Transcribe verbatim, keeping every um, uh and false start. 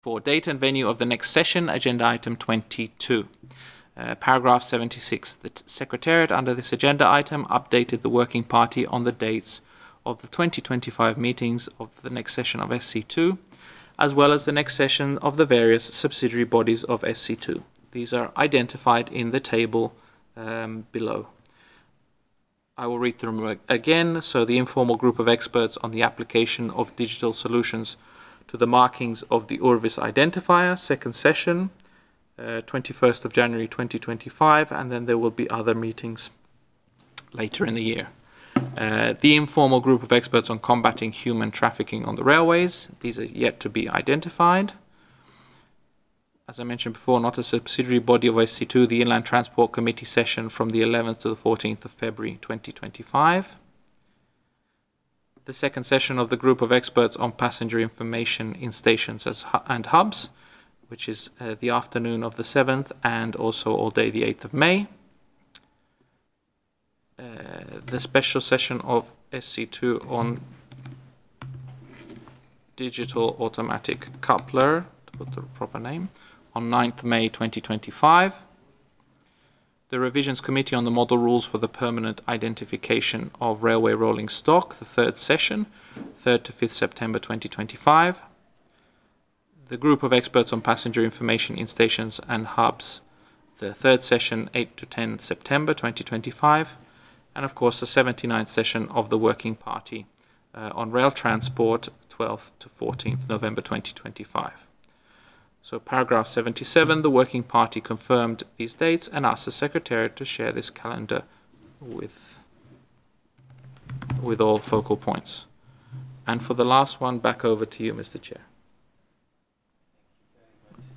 For date and venue of the next session, agenda item twenty-two. Uh, paragraph seventy-six. The Secretariat under this agenda item updated the Working Party on the dates of the twenty twenty-five meetings of the next session of S C two, as well as the next session of the various subsidiary bodies of S C two. These are identified in the table um, below. I will read them again. So the informal group of experts on the application of digital solutions to the markings of the Urvis identifier, second session, uh, twenty-first of January twenty twenty-five, and then there will be other meetings later in the year. Uh, the informal group of experts on combating human trafficking on the railways, these are yet to be identified. As I mentioned before, not a subsidiary body of S C two, the Inland Transport Committee session from the eleventh to the fourteenth of February twenty twenty-five. The second session of the group of experts on passenger information in stations as hu and hubs, which is uh, the afternoon of the seventh and also all day the eighth of May. Uh, the special session of S C two on digital automatic coupler, to put the proper name, on ninth of May twenty twenty-five. The Revisions Committee on the Model Rules for the Permanent Identification of Railway Rolling Stock, the third session, third to fifth September twenty twenty-five. The Group of Experts on Passenger Information in Stations and Hubs, the third session, eighth to tenth September twenty twenty-five. And of course the seventy-ninth session of the Working Party uh, on Rail Transport, twelfth to fourteenth November twenty twenty-five. So paragraph seventy-seven, the Working Party confirmed these dates and asked the Secretariat to share this calendar with, with all focal points. And for the last one, back over to you, Mister Chair.